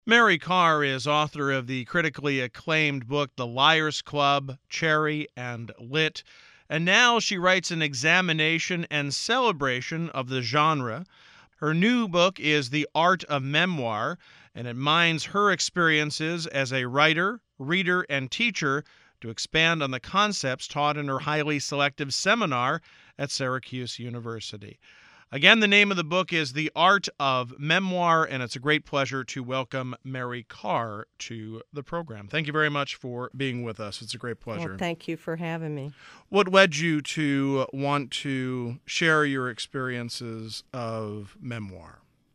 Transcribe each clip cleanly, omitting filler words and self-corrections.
Mary Karr is author of the critically acclaimed book The Liars Club, Cherry, and Lit, and now she writes an examination and celebration of the genre. Her new book is The Art of Memoir, and it mines her experiences as a writer, reader, and teacher to expand on the concepts taught in her highly selective seminar at Syracuse University. Again, the name of the book is The Art of Memoir, and it's a great pleasure to welcome Mary Karr to the program. Thank you very much for being with us. It's a great pleasure. Well, thank you for having me. What led you to want to share your experiences of memoir?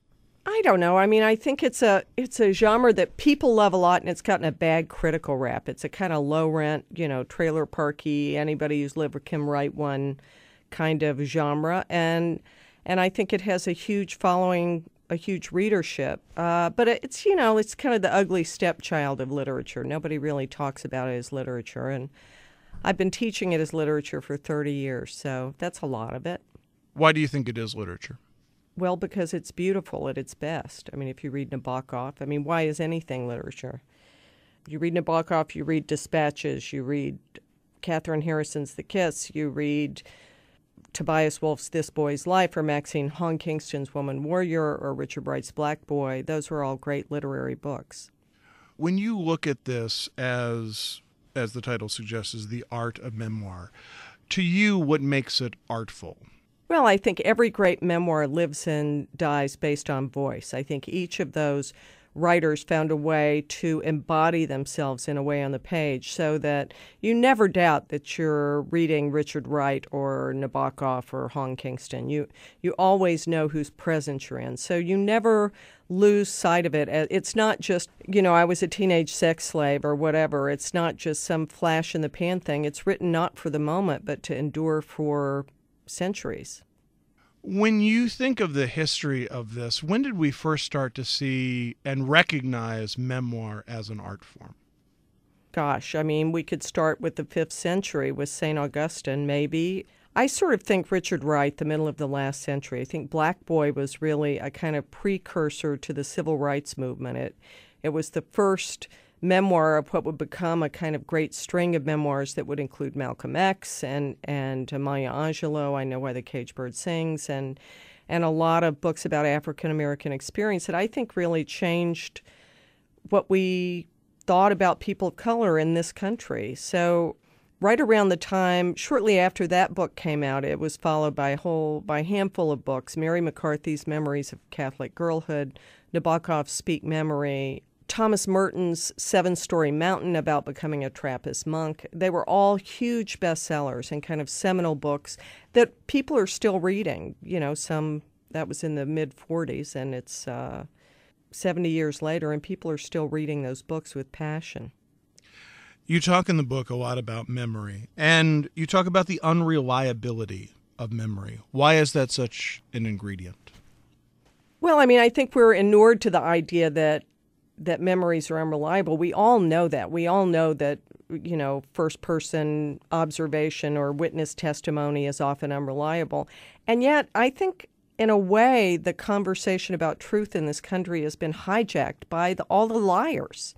I don't know. I mean, I think it's a genre that people love a lot, and it's gotten a bad critical rap. It's a kind of low rent, trailer parky, anybody who's lived can write one kind of genre, and I think it has a huge following, a huge readership. But it's it's kind of the ugly stepchild of literature. Nobody really talks about it as literature, and I've been teaching it as literature for 30 years, so that's a lot of it. Why do you think it is literature? Well, because it's beautiful at its best. I mean, if you read Nabokov, why is anything literature? You read Nabokov, you read Dispatches, you read Catherine Harrison's The Kiss, you read Tobias Wolff's This Boy's Life, or Maxine Hong Kingston's Woman Warrior, or Richard Wright's Black Boy. Those were all great literary books. When you look at this as the title suggests, is the art of memoir, to you, what makes it artful? Well, I think every great memoir lives and dies based on voice. I think each of those writers found a way to embody themselves in a way on the page so that you never doubt that you're reading Richard Wright or Nabokov or Hong Kingston. You always know whose presence you're in. So you never lose sight of it. It's not just, I was a teenage sex slave or whatever. It's not just some flash in the pan thing. It's written not for the moment, but to endure for centuries. When you think of the history of this, when did we first start to see and recognize memoir as an art form? Gosh, we could start with the 5th century with St. Augustine, maybe. I sort of think Richard Wright, the middle of the last century. I think Black Boy was really a kind of precursor to the civil rights movement. It was the first memoir of what would become a kind of great string of memoirs that would include Malcolm X and Maya Angelou, I Know Why the Caged Bird Sings, and a lot of books about African-American experience that I think really changed what we thought about people of color in this country. So right around the time, shortly after that book came out, it was followed by a handful of books: Mary McCarthy's Memories of Catholic Girlhood, Nabokov's Speak Memory, Thomas Merton's 7-Story Mountain about becoming a Trappist monk. They were all huge bestsellers and kind of seminal books that people are still reading. Some that was in the mid-40s, and it's 70 years later, and people are still reading those books with passion. You talk in the book a lot about memory, and you talk about the unreliability of memory. Why is that such an ingredient? Well, I think we're inured to the idea that memories are unreliable. We all know that. We all know that, first-person observation or witness testimony is often unreliable. And yet, I think, in a way, the conversation about truth in this country has been hijacked by all the liars.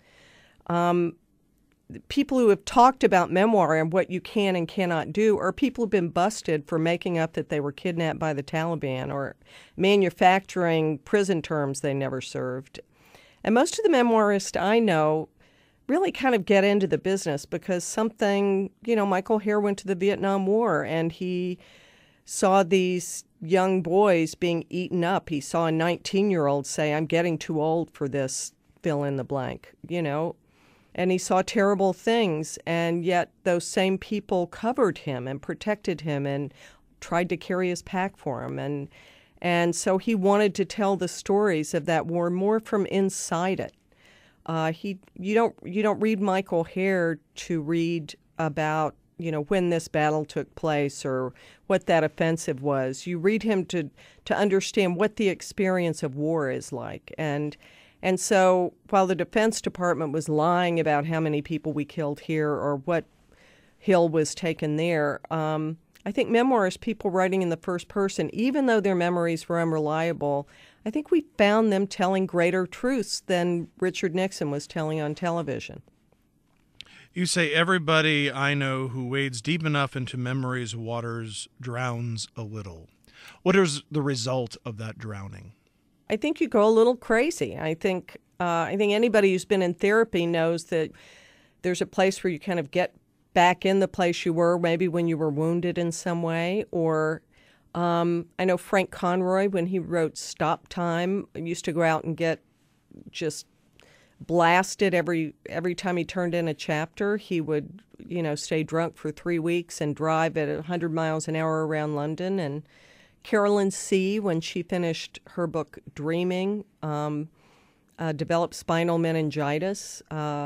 People who have talked about memoir and what you can and cannot do are people who've been busted for making up that they were kidnapped by the Taliban or manufacturing prison terms they never served. And most of the memoirists I know really kind of get into the business because Michael Herr went to the Vietnam War and he saw these young boys being eaten up. He saw a 19-year-old say, "I'm getting too old for this, fill in the blank," And he saw terrible things, and yet those same people covered him and protected him and tried to carry his pack for him. And so he wanted to tell the stories of that war more from inside it. You don't read Michael Herr to read about when this battle took place or what that offensive was. You read him to understand what the experience of war is like. And so while the Defense Department was lying about how many people we killed here or what hill was taken there, I think memoirists, people writing in the first person, even though their memories were unreliable, I think we found them telling greater truths than Richard Nixon was telling on television. You say everybody I know who wades deep enough into memory's waters drowns a little. What is the result of that drowning? I think you go a little crazy. I think anybody who's been in therapy knows that there's a place where you kind of get back in the place you were, maybe when you were wounded in some way. Or I know Frank Conroy, when he wrote Stop Time, used to go out and get just blasted every time he turned in a chapter. He would, stay drunk for 3 weeks and drive at 100 miles an hour around London. And Carolyn C., when she finished her book Dreaming, developed spinal meningitis.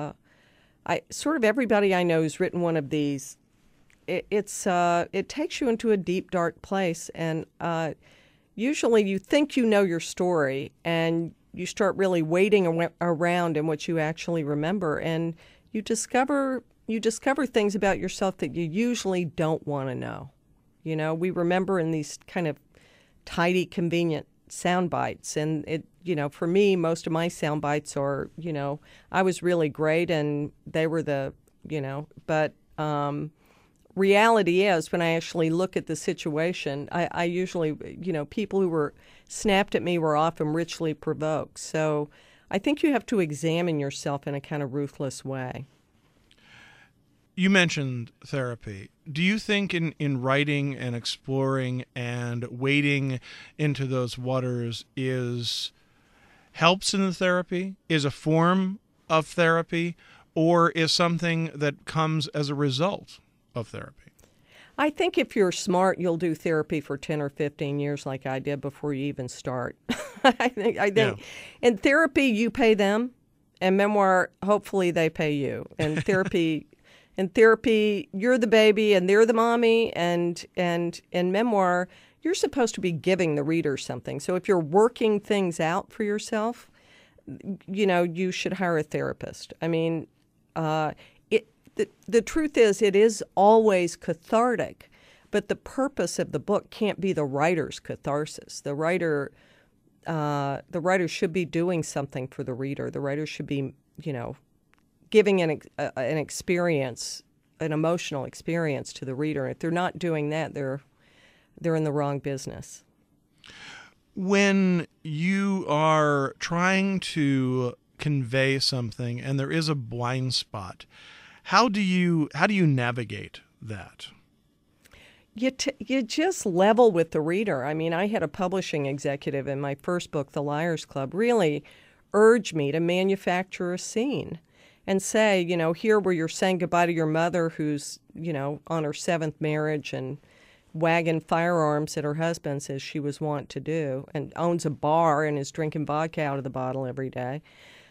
Everybody I know who's written one of these, it takes you into a deep, dark place. And usually you think you know your story, and you start really wading around in what you actually remember, and you discover things about yourself that you usually don't want to know. We remember in these kind of tidy, convenient sound bites, and for me, most of my sound bites are, I was really great, and they were but reality is, when I actually look at the situation, I usually, people who were snapped at me were often richly provoked. So I think you have to examine yourself in a kind of ruthless way. You mentioned therapy. Do you think in writing and exploring and wading into those waters helps in the therapy, is a form of therapy, or is something that comes as a result of therapy? I think if you're smart, you'll do therapy for 10 or 15 years like I did before you even start. I think Yeah. In therapy, you pay them, and memoir, hopefully they pay you. And in therapy, you're the baby and they're the mommy, and in memoir, you're supposed to be giving the reader something. So if you're working things out for yourself, you should hire a therapist. I mean, the truth is, it is always cathartic, but the purpose of the book can't be the writer's catharsis. The writer should be doing something for the reader. The writer should be, giving an experience, an emotional experience to the reader. And if they're not doing that, they're in the wrong business. When you are trying to convey something and there is a blind spot, how do you navigate that? You just level with the reader. I mean, I had a publishing executive in my first book, The Liars Club, really urge me to manufacture a scene and say, here where you're saying goodbye to your mother who's, on her 7th marriage and wagging firearms at her husband's, as she was wont to do, and owns a bar and is drinking vodka out of the bottle every day.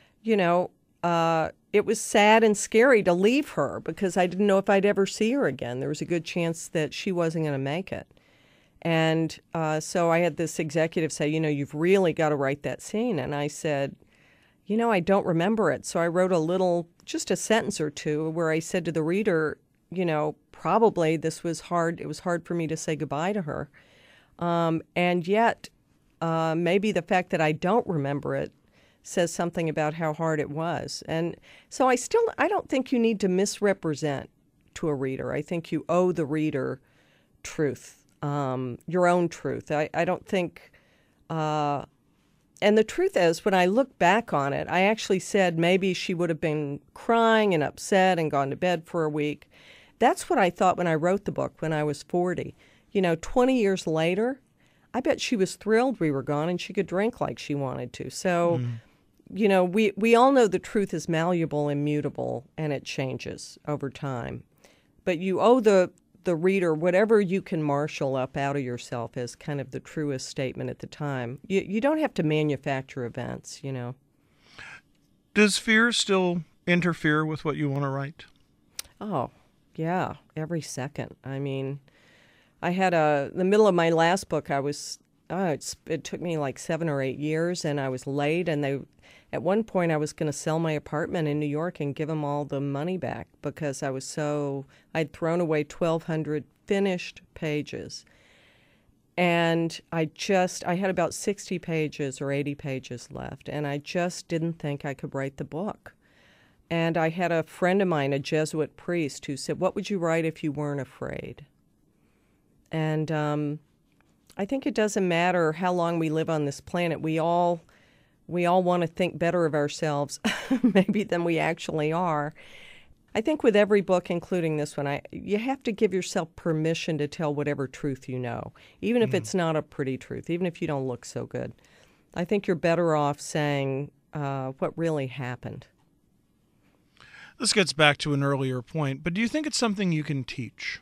It was sad and scary to leave her because I didn't know if I'd ever see her again. There was a good chance that she wasn't going to make it. And so I had this executive say, you've really got to write that scene. And I said, I don't remember it. So I wrote just a sentence or two where I said to the reader, probably this was hard. It was hard for me to say goodbye to her. And yet, maybe the fact that I don't remember it says something about how hard it was. And so I don't think you need to misrepresent to a reader. I think you owe the reader truth, your own truth. I don't think, and the truth is, when I look back on it, I actually said maybe she would have been crying and upset and gone to bed for a week. That's what I thought when I wrote the book when I was 40. 20 years later, I bet she was thrilled we were gone and she could drink like she wanted to. So, we all know the truth is malleable and mutable, and it changes over time. But you owe the reader whatever you can marshal up out of yourself as kind of the truest statement at the time. You don't have to manufacture events, Does fear still interfere with what you want to write? Oh, yeah, every second. I mean, I had the middle of my last book, it took me like 7 or 8 years, and I was late, and at one point I was going to sell my apartment in New York and give them all the money back because I'd thrown away 1,200 finished pages. And I had about 60 pages or 80 pages left, and I just didn't think I could write the book. And I had a friend of mine, a Jesuit priest, who said, "What would you write if you weren't afraid?" And I think it doesn't matter how long we live on this planet. We all want to think better of ourselves, maybe than we actually are. I think with every book, including this one, you have to give yourself permission to tell whatever truth you know, even if it's not a pretty truth, even if you don't look so good. I think you're better off saying what really happened. This gets back to an earlier point, but do you think it's something you can teach?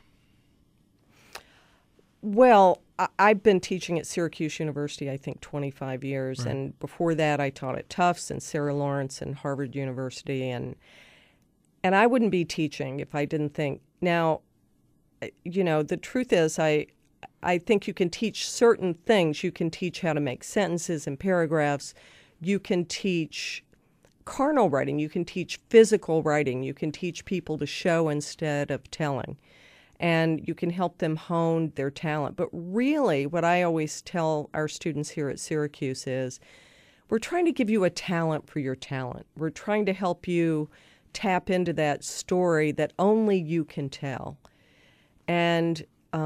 Well, I've been teaching at Syracuse University, I think, 25 years. Right. And before that, I taught at Tufts and Sarah Lawrence and Harvard University. And I wouldn't be teaching if I didn't think. Now, the truth is I think you can teach certain things. You can teach how to make sentences and paragraphs. You can teach carnal writing. You can teach physical writing. You can teach people to show instead of telling. And you can help them hone their talent. But really, what I always tell our students here at Syracuse is we're trying to give you a talent for your talent. We're trying to help you tap into that story that only you can tell. And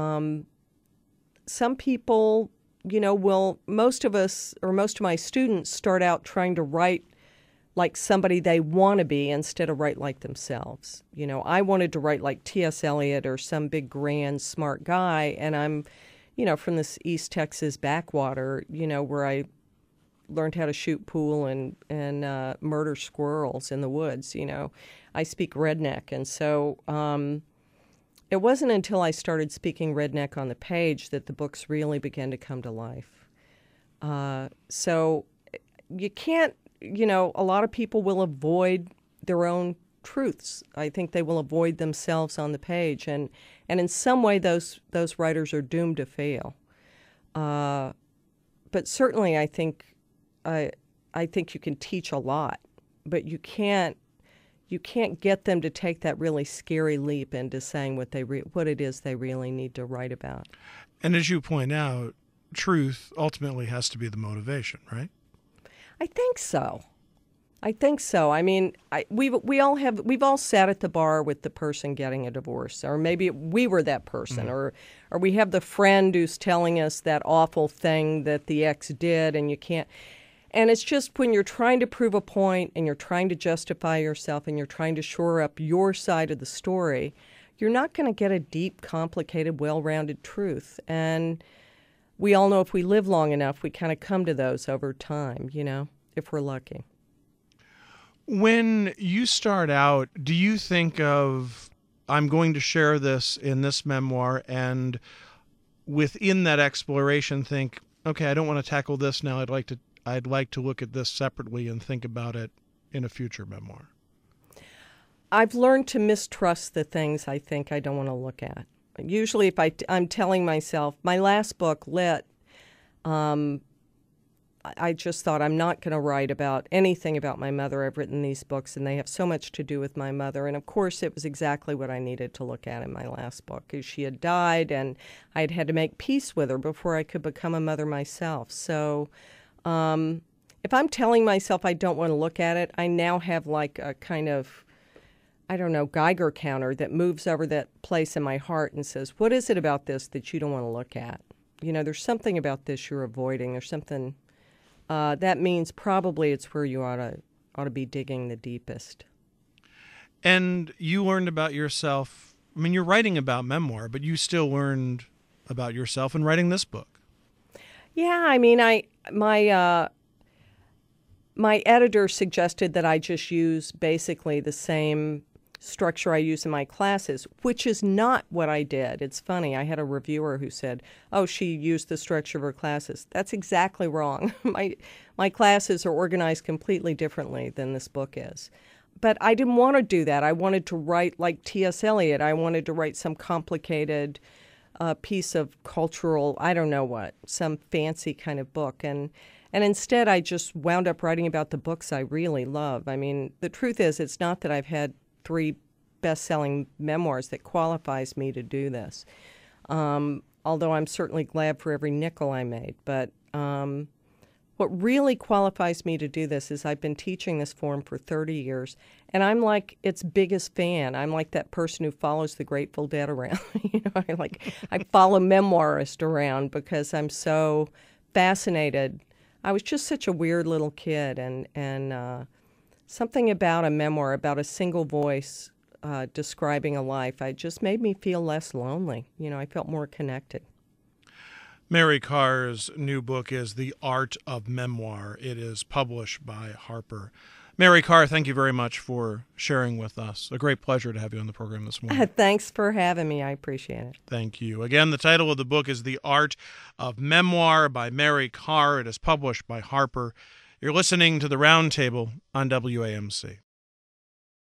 some people, most of us, or most of my students, start out trying to write like somebody they want to be instead of write like themselves. I wanted to write like T.S. Eliot or some big, grand, smart guy, and I'm, from this East Texas backwater, where I learned how to shoot pool and murder squirrels in the woods. I speak redneck, and so it wasn't until I started speaking redneck on the page that the books really began to come to life. So you can't, a lot of people will avoid their own truths. I think they will avoid themselves on the page, and in some way those writers are doomed to fail. But certainly I think you can teach a lot, but you can't get them to take that really scary leap into saying what it is they really need to write about. And as you point out, truth ultimately has to be the motivation, right? I think so. I mean, we've all sat at the bar with the person getting a divorce, or maybe we were that person, or we have the friend who's telling us that awful thing that the ex did, and you can't. And it's just when you're trying to prove a point and you're trying to justify yourself and you're trying to shore up your side of the story, you're not going to get a deep, complicated, well-rounded truth. And we all know if we live long enough, we kind of come to those over time, if we're lucky. When you start out, do you think of, I'm going to share this in this memoir, and within that exploration think, okay, I don't want to tackle this now. I'd like to look at this separately and think about it in a future memoir? I've learned to mistrust the things I think I don't want to look at. Usually if I'm telling myself, my last book, Lit, I just thought I'm not going to write about anything about my mother. I've written these books, and they have so much to do with my mother. And, of course, it was exactly what I needed to look at in my last book, because she had died, and I'd had to make peace with her before I could become a mother myself. So if I'm telling myself I don't want to look at it, I now have like a kind of, Geiger counter that moves over that place in my heart and says, what is it about this that you don't want to look at? There's something about this you're avoiding. There's something... that means probably it's where you ought to be digging the deepest. And you learned about yourself. I mean, you're writing about memoir, but you still learned about yourself in writing this book. Yeah, I mean, my editor suggested that I just use basically the same structure I use in my classes, which is not what I did. It's funny. I had a reviewer who said, oh, she used the structure of her classes. That's exactly wrong. My classes are organized completely differently than this book is. But I didn't want to do that. I wanted to write like T.S. Eliot. I wanted to write some complicated piece of cultural, some fancy kind of book. And instead, I just wound up writing about the books I really love. I mean, the truth is, it's not that I've had 3 best-selling memoirs that qualifies me to do this. although I'm certainly glad for every nickel I made. But what really qualifies me to do this is I've been teaching this form for 30 years, and I'm like its biggest fan. I'm like that person who follows the Grateful Dead around. I follow memoirists around because I'm so fascinated. I was just such a weird little kid, and something about a memoir, about a single voice describing a life, it just made me feel less lonely. I felt more connected. Mary Karr's new book is The Art of Memoir. It is published by Harper. Mary Karr, thank you very much for sharing with us. A great pleasure to have you on the program this morning. Thanks for having me. I appreciate it. Thank you. Again, the title of the book is The Art of Memoir by Mary Karr. It is published by Harper. You're listening to The Roundtable on WAMC.